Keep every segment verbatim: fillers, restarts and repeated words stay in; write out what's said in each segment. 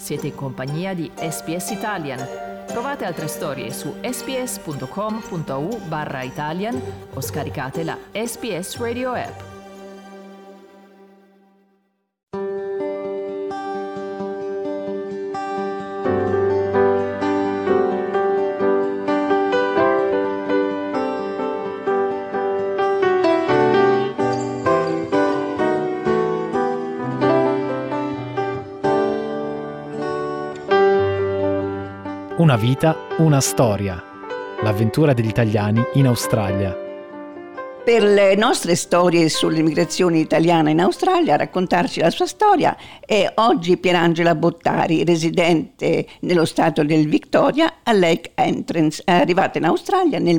Siete in compagnia di S B S Italian. Trovate altre storie su sbs.com.au barra Italian o scaricate la S B S Radio app. Una vita, una storia. L'avventura degli italiani in Australia. Per le nostre storie sull'immigrazione italiana in Australia, a raccontarci la sua storia è oggi Pierangela Bottari, residente nello stato del Victoria a Lake Entrance, è arrivata in Australia nel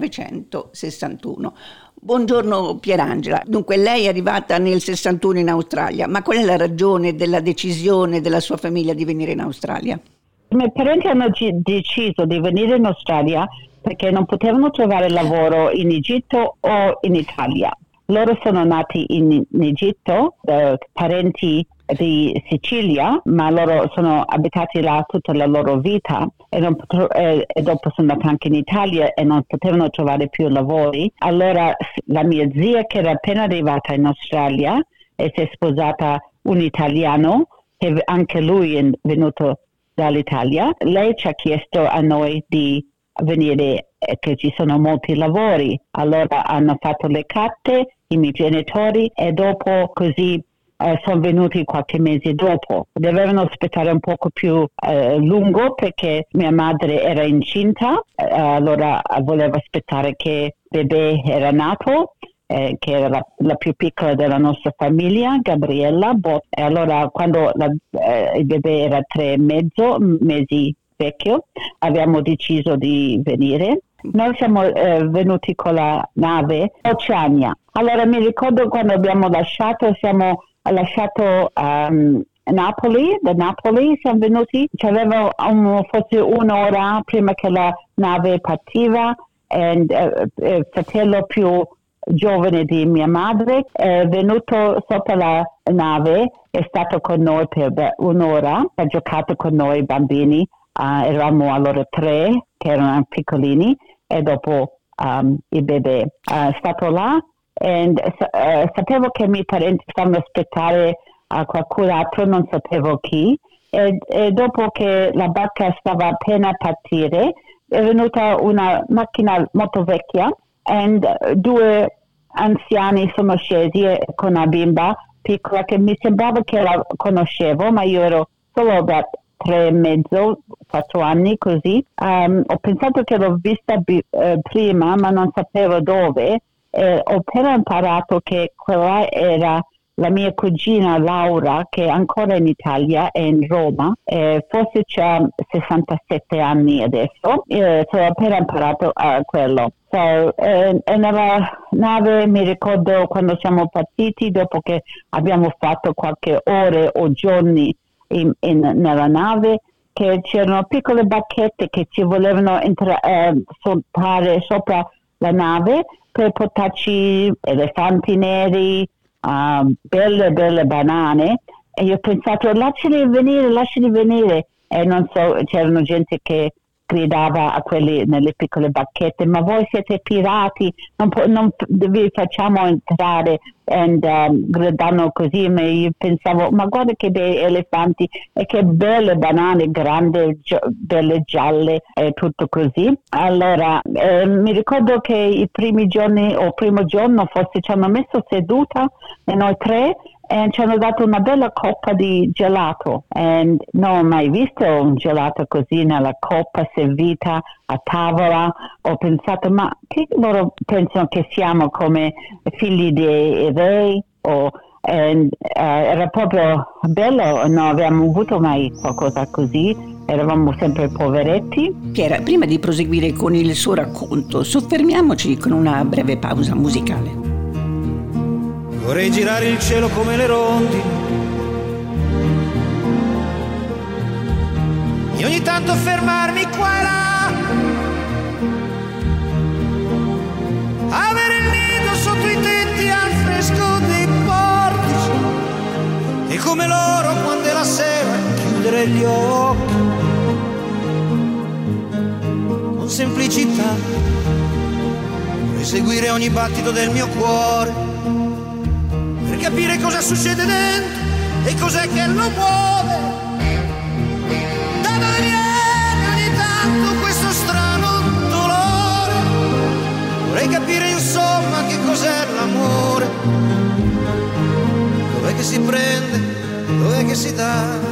millenovecentosessantuno. Buongiorno Pierangela. Dunque lei è arrivata nel sessantuno in Australia, ma qual è la ragione della decisione della sua famiglia di venire in Australia? I miei parenti hanno g- deciso di venire in Australia perché non potevano trovare lavoro in Egitto o in Italia. Loro sono nati in, in Egitto, da parenti di Sicilia, ma loro sono abitati là tutta la loro vita e, non potro- e, e dopo sono andati anche in Italia e non potevano trovare più lavori. Allora la mia zia, che era appena arrivata in Australia e si è sposata un italiano, che anche lui è venuto dall'Italia, lei ci ha chiesto a noi di venire, eh, che ci sono molti lavori. Allora hanno fatto le carte i miei genitori e dopo così eh, sono venuti qualche mese dopo. Dovevano aspettare un poco più eh, lungo perché mia madre era incinta, eh, allora voleva aspettare che il bebè era nato. Eh, che era la, la più piccola della nostra famiglia, Gabriella. Bot- e allora quando la, eh, il bebè era tre e mezzo mesi vecchio, abbiamo deciso di venire. Noi siamo eh, venuti con la nave Oceania. Allora mi ricordo quando abbiamo lasciato, siamo lasciato um, Napoli, da Napoli siamo venuti, c'aveva un, forse un'ora prima che la nave partiva e il uh, fratello più giovane di mia madre è venuto sopra la nave, è stato con noi per un'ora, ha giocato con noi bambini, uh, eravamo allora tre che erano piccolini e dopo um, il bebè uh, è stato là e uh, sapevo che i miei parenti stavano aspettare a qualcun altro, non sapevo chi e, e dopo che la barca stava appena a partire è venuta una macchina molto vecchia e due anziani sono scesi con una bimba piccola che mi sembrava che la conoscevo, ma io ero solo da tre e mezzo, quattro anni così. Um, ho pensato che l'ho vista bi- eh, prima, ma non sapevo dove. E ho appena imparato che quella era la mia cugina Laura, che è ancora in Italia, è in Roma, e forse c'ha sessantasette anni adesso, e ho appena imparato uh, quello. So, eh, e nella nave mi ricordo quando siamo partiti, dopo che abbiamo fatto qualche ore o giorni in, in, nella nave, che c'erano piccole barchette che ci volevano entra- eh, saltare sopra la nave per portarci elefanti neri, Uh, belle belle banane e io ho pensato lasciali venire, lasciali venire e non so, c'erano gente che gridava a quelli nelle piccole barchette, ma voi siete pirati, non, po- non vi facciamo entrare e um, gridano così, ma io pensavo ma guarda che bei elefanti e che belle banane grandi, gi- belle gialle e tutto così. Allora eh, mi ricordo che i primi giorni o primo giorno forse ci hanno messo seduta e noi tre e ci hanno dato una bella coppa di gelato e non ho mai visto un gelato così nella coppa servita a tavola. Ho pensato ma che loro pensano che siamo come figli dei re o e, uh, era proprio bello, non abbiamo avuto mai qualcosa così, eravamo sempre poveretti. Piera, prima di proseguire con il suo racconto soffermiamoci con una breve pausa musicale. Vorrei girare il cielo come le rondini e ogni tanto fermarmi qua e là, avere il nido sotto i tetti al fresco dei portici e come loro quando è la sera chiudere chiudere gli occhi con semplicità, vorrei seguire ogni battito del mio cuore per capire cosa succede dentro e cos'è che lo muove. Da dove viene ogni tanto questo strano dolore, vorrei capire insomma che cos'è l'amore, dov'è che si prende, dov'è che si dà.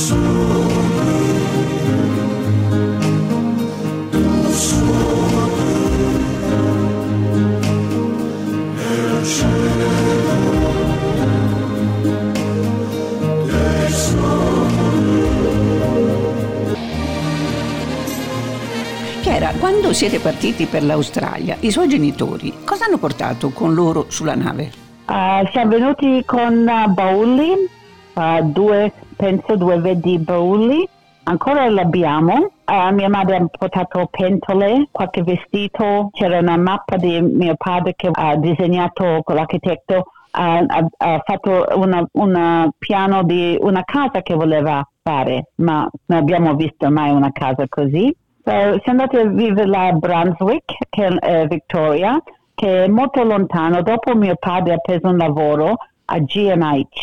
Chiara, quando siete partiti per l'Australia, i suoi genitori cosa hanno portato con loro sulla nave? Uh, siamo venuti con uh, bauli, uh, due, penso due vedi bauli, ancora l'abbiamo. Uh, mia madre ha portato pentole, qualche vestito, c'era una mappa di mio padre che ha disegnato con l'architetto, ha, ha, ha fatto un piano di una casa che voleva fare, ma non abbiamo visto mai una casa così. So, siamo andati a vivere a Brunswick, che è uh, Victoria, che è molto lontano. Dopo mio padre ha preso un lavoro a G M H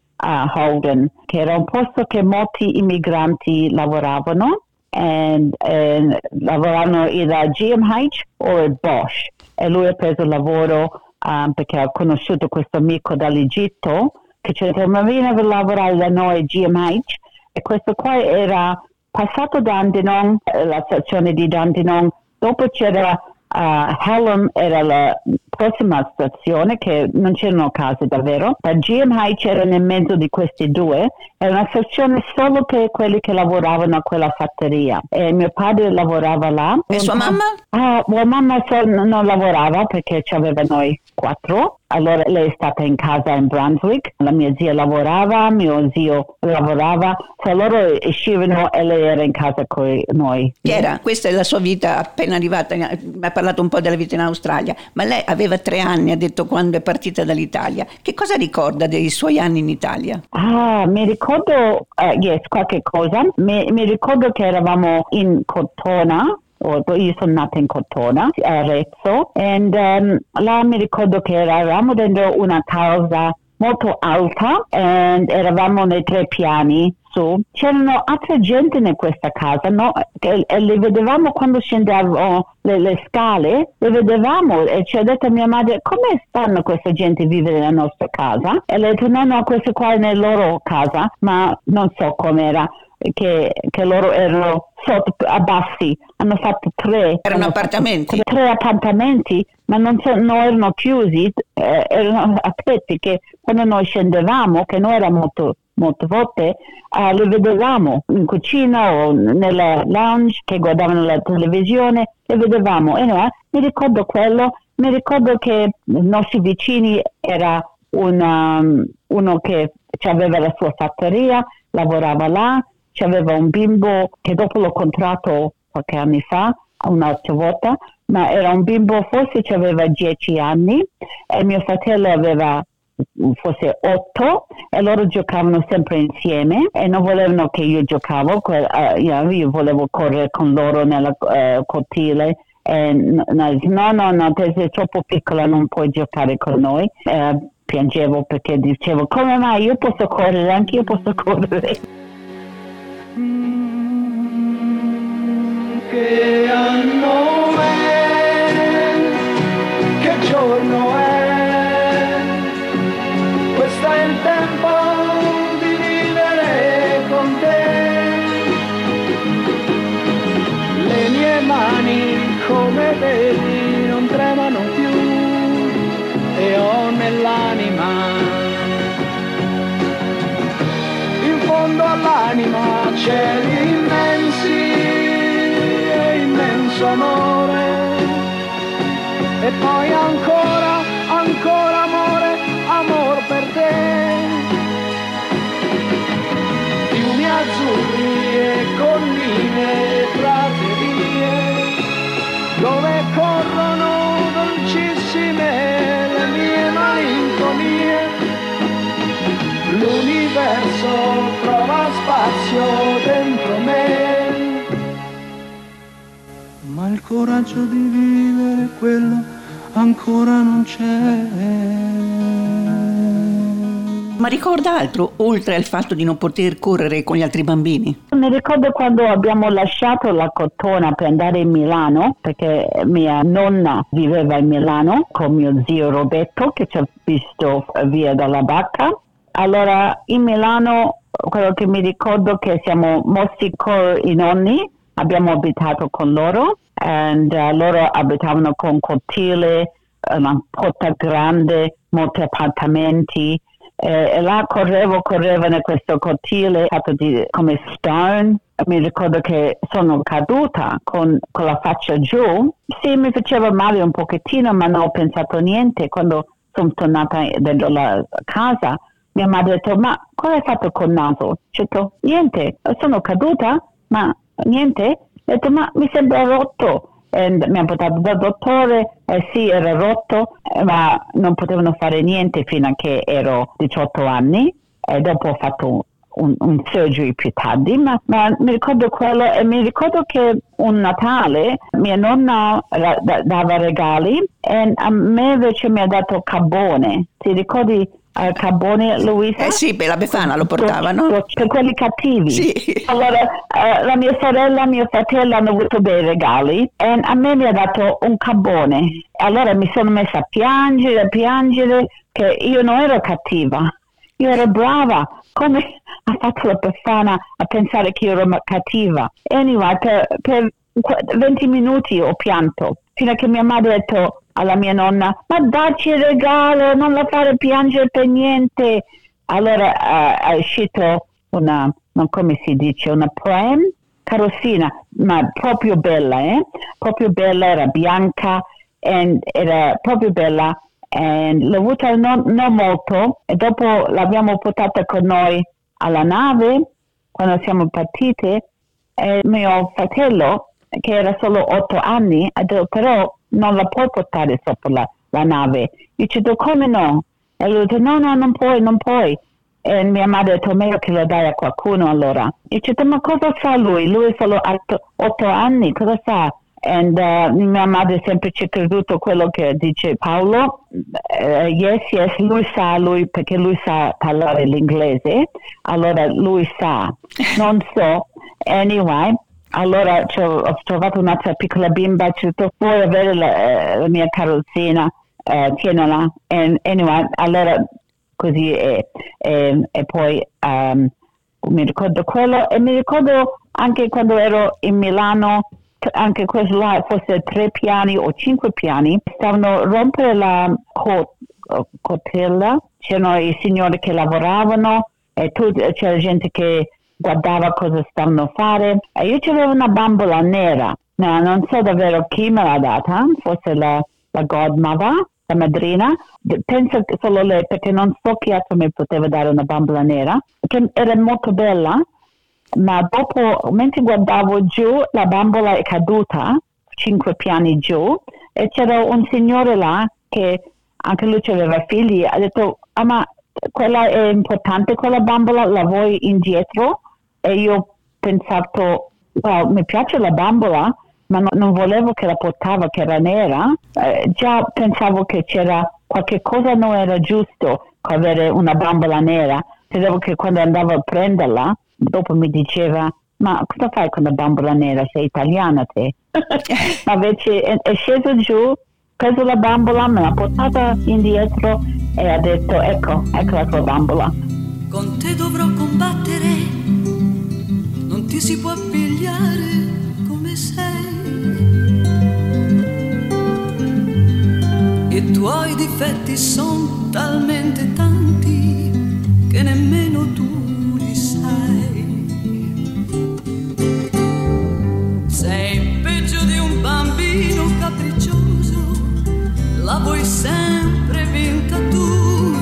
a Holden, che era un posto che molti immigranti lavoravano, e, e lavoravano da G M H o Bosch, e lui ha preso il lavoro um, perché ha conosciuto questo amico dall'Egitto che ci ha detto: ma vieni a lavorare da noi G M H, e questo qua era passato Dandenong, la stazione di Dandenong. Dopo c'era Uh, Hallam, era la prossima stazione, che non c'erano case davvero. La G M H era nel mezzo di questi due, era una stazione solo per quelli che lavoravano a quella fattoria, e mio padre lavorava là. E sua mamma? Ah, mia mamma so, non lavorava perché ci aveva noi quattro, allora lei è stata in casa in Brunswick. La mia zia lavorava, mio zio lavorava, se loro uscivano e lei era in casa con noi. Chiara, questa è la sua vita appena arrivata, mi ha parlato un po' della vita in Australia, ma lei aveva tre anni, ha detto, quando è partita dall'Italia. Che cosa ricorda dei suoi anni in Italia? Ah, mi ricordo, uh, yes, qualche cosa. Mi, mi ricordo che eravamo in Cortona. Io sono nata in Cortona, a Arezzo, e um, là mi ricordo che eravamo dentro una casa molto alta e eravamo nei tre piani su. C'erano altre gente in questa casa, no? E, e le vedevamo quando scendevamo le, le scale, le vedevamo, e ci ha detto mia madre: come stanno questa gente a vivere nella nostra casa? E le ha detto: no, no, questo qua è nella loro casa, ma non so com'era. Che, che loro erano sotto, abbassi, hanno fatto tre erano appartamenti fatto, tre appartamenti, ma non, so, non erano chiusi, eh, erano aperti, che quando noi scendevamo, che noi eravamo molto molte volte, uh, le vedevamo in cucina o nella lounge che guardavano la televisione, le vedevamo. E noi, mi ricordo quello, mi ricordo che i nostri vicini era una, uno che aveva la sua fattoria, lavorava là. C'aveva un bimbo che dopo l'ho incontrato qualche anni fa, un'altra volta, ma era un bimbo, forse aveva dieci anni, e mio fratello aveva forse otto, e loro giocavano sempre insieme e non volevano che io giocavo, uh, io volevo correre con loro nella uh, cortile. E no, no, no, te sei troppo piccola, non puoi giocare con noi. Uh, piangevo perché dicevo: come mai io posso correre, anche io posso correre. Che anno è, che giorno è, questo è il tempo di vivere con te. Le mie mani, come vedi, non tremano più, e ho nell'anima, in fondo all'anima, cieli immensi, immenso amore, e poi ancora, ancora amore, amor per te. Fiumi azzurri e colline e praterie, dove corrono dolcissime le mie malinconie. L'universo trova spazio coraggio di vivere, quello ancora non c'è. Ma ricorda altro, oltre al fatto di non poter correre con gli altri bambini? Mi ricordo quando abbiamo lasciato la Cortona per andare in Milano, perché mia nonna viveva in Milano con mio zio Roberto, che ci ha visto via dalla barca. Allora in Milano quello che mi ricordo è che siamo mossi con i nonni, abbiamo abitato con loro, e uh, loro abitavano con cortile, una porta grande, molti appartamenti. Eh, e là correvo, correvo in questo cortile fatto di, come stone. Mi ricordo che sono caduta con, con la faccia giù. Sì, mi faceva male un pochettino, ma non ho pensato niente. Quando sono tornata dentro la casa, mia madre ha detto: ma cosa hai fatto col naso? Ho detto: niente, sono caduta, ma niente. Ho detto: ma mi sembra rotto. E mi hanno portato dal dottore, eh sì, era rotto, eh, ma non potevano fare niente fino a che ero diciotto anni, e dopo ho fatto un, un surgery più tardi, ma, ma mi ricordo quello, e mi ricordo che un Natale mia nonna ra- dava regali e a me invece mi ha dato carbone. Ti ricordi? Uh, carbone, Luisa? Eh sì, per la Befana lo portavano. Per, per quelli cattivi. Sì. Allora, uh, la mia sorella e mio fratello hanno avuto dei regali e a me mi ha dato un carbone. Allora mi sono messa a piangere, a piangere, che io non ero cattiva. Io ero brava. Come ha fatto la Befana a pensare che io ero cattiva? Anyway, per, per venti minuti ho pianto, fino a che mia madre ha detto alla mia nonna: ma dacci il regalo, non la fare piangere per niente. Allora uh, è uscito una, non come si dice, una pram, carrozzina, ma proprio bella, eh? Proprio bella, era bianca, e era proprio bella, e l'ho avuta non, non molto, e dopo l'abbiamo portata con noi alla nave, quando siamo partite, e mio fratello, che era solo otto anni, ha detto: però non la puoi portare sopra la, la nave. Io ho detto: come no? E lui ha detto: no, no, non puoi, non puoi. E mia madre ha detto: meglio che lo dai a qualcuno allora. Io ho detto: ma cosa sa lui? Lui è solo otto anni, cosa sa? E uh, mia madre sempre ci ha creduto quello che dice Paolo. Uh, yes, yes, lui sa, lui, perché lui sa parlare l'inglese, allora lui sa. Non so. Anyway, allora ho trovato un'altra piccola bimba, ci ho detto: vuoi avere la, la mia carrozzina, uh, tienila. And anyway, allora così e, e, e poi um, mi ricordo quello, e mi ricordo anche quando ero in Milano, anche questo là, forse tre piani o cinque piani, stavano rompere la cotella, c'erano i signori che lavoravano e tu, c'era gente che guardava cosa stavano a fare, e io c'avevo una bambola nera, no, non so davvero chi me l'ha data, forse la, la godmother, la madrina, penso che solo lei, perché non so chi altro mi poteva dare una bambola nera, che era molto bella, ma dopo, mentre guardavo giù, la bambola è caduta, cinque piani giù, e c'era un signore là, che anche lui aveva figli, ha detto: ah, ma quella è importante, quella bambola, la vuoi indietro? E io ho pensato: wow, mi piace la bambola, ma no, non volevo che la portava, che era nera. Eh, già pensavo che c'era qualche cosa non era giusto con avere una bambola nera. Credevo che quando andavo a prenderla, dopo mi diceva: ma cosa fai con la bambola nera? Sei italiana te? Ma invece è, è sceso giù, preso la bambola, me l'ha portata indietro e ha detto: ecco, ecco la tua bambola. Con te dovrò combattere, non ti si può pigliare come sei. I tuoi difetti sono talmente tanti che nemmeno tu li sai. Sei peggio di un bambino capriccioso, la vuoi sempre vinta tu.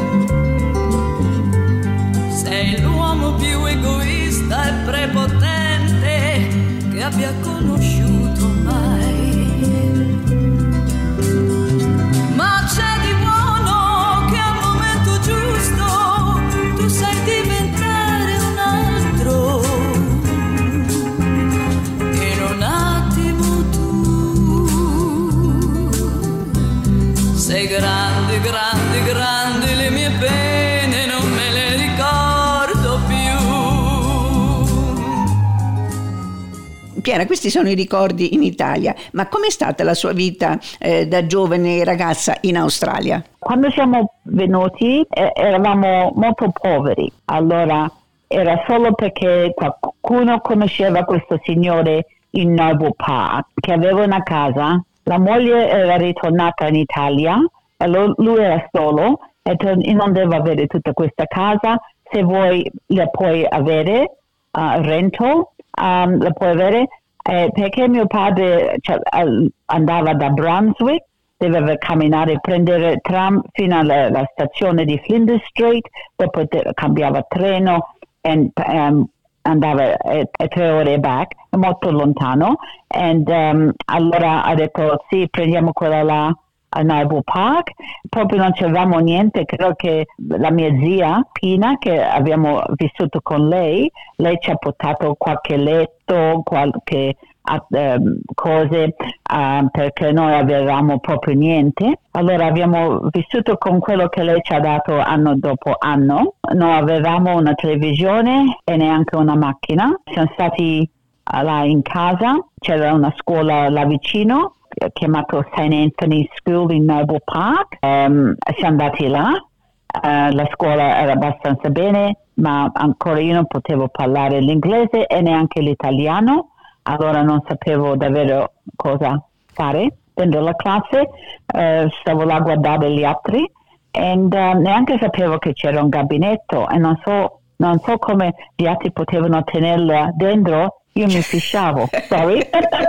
Sei l'uomo più egoista e prepotente che abbia conosciuto mai. Ma c'è di buono che al momento giusto tu sai diventare un altro. In un attimo tu Piera, questi sono i ricordi in Italia, ma com'è stata la sua vita eh, da giovane ragazza in Australia? Quando siamo venuti eh, eravamo molto poveri, allora era solo perché qualcuno conosceva questo signore in Noble Park che aveva una casa, la moglie era ritornata in Italia e lui era solo e non deve avere tutta questa casa, se vuoi la puoi avere, uh, rental, um, la puoi avere, eh, perché mio padre cioè, andava da Brunswick, doveva camminare, prendere tram fino alla, alla stazione di Flinders Street, dopo te, cambiava treno e um, andava eh, tre ore back, è molto lontano, e um, allora ha detto sì, prendiamo quella là a Noble Park, proprio non c'avevamo niente, credo che la mia zia Pina, che abbiamo vissuto con lei, lei ci ha portato qualche letto, qualche uh, cose uh, perché noi avevamo proprio niente, allora abbiamo vissuto con quello che lei ci ha dato anno dopo anno, non avevamo una televisione e neanche una macchina, siamo stati uh, là in casa, c'era una scuola là vicino, chiamato Saint Anthony School in Noble Park, um, siamo andati là, uh, la scuola era abbastanza bene, ma ancora io non potevo parlare l'inglese e neanche l'italiano, allora non sapevo davvero cosa fare dentro la classe, uh, stavo là a guardare gli altri e uh, neanche sapevo che c'era un gabinetto e non so, non so come gli altri potevano tenerla dentro. Io mi fisciavo, sorry.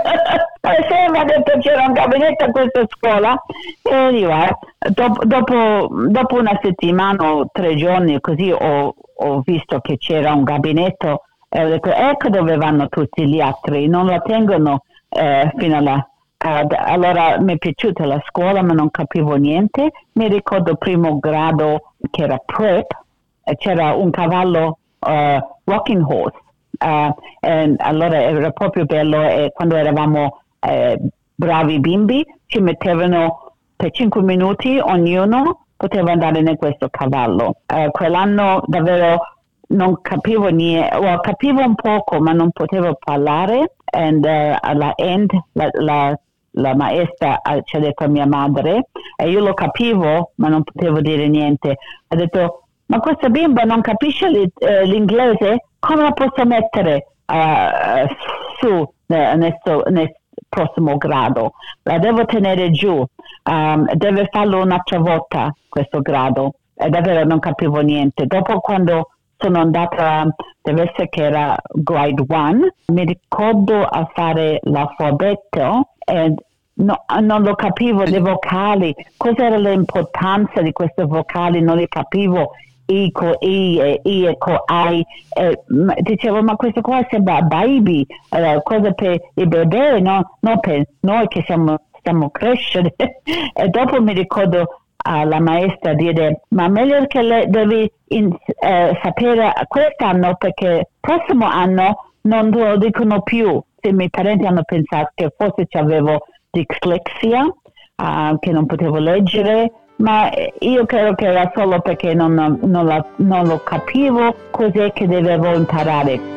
Se mi ha detto c'era un gabinetto a questa scuola, e anyway, dopo, dopo, dopo una settimana o tre giorni così ho, ho visto che c'era un gabinetto e ho detto ecco dove vanno tutti gli altri, non la tengono eh, fino alla... Uh, allora mi è piaciuta la scuola ma non capivo niente, mi ricordo primo grado che era prep, e c'era un cavallo uh, rocking horse. Uh, e allora era proprio bello e quando eravamo eh, bravi bimbi ci mettevano per cinque minuti ognuno poteva andare in questo cavallo. Uh, quell'anno davvero non capivo niente, well, capivo un poco ma non potevo parlare e uh, alla end la, la, la maestra ci ha detto a mia madre e io lo capivo ma non potevo dire niente, ha detto ma questa bimba non capisce l'inglese? Come la posso mettere uh, su nel, nel prossimo grado? La devo tenere giù, um, deve farlo un'altra volta questo grado. E davvero non capivo niente. Dopo quando sono andata, deve essere che era grade one, mi ricordo a fare l'alfabeto e no, non lo capivo, le vocali, cos'era l'importanza di queste vocali, non le capivo. I con I e I e con I, eh, dicevo ma questo qua sembra baby, eh, cosa per i bebè, no? Non per noi che siamo, stiamo crescendo. E dopo mi ricordo alla maestra dire ma meglio che le devi in, eh, sapere quest'anno perché prossimo anno non lo dicono più. Se i miei parenti hanno pensato che forse avevo dislexia, uh, che non potevo leggere, ma io credo che era solo perché non, non, la, non lo capivo cos'è che dovevo imparare.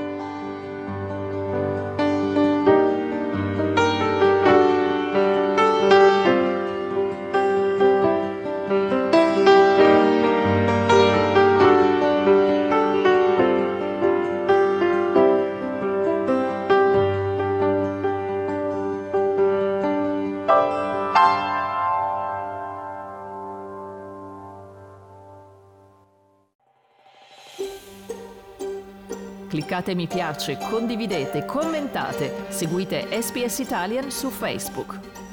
Cliccate mi piace, condividete, commentate, seguite S B S Italian su Facebook.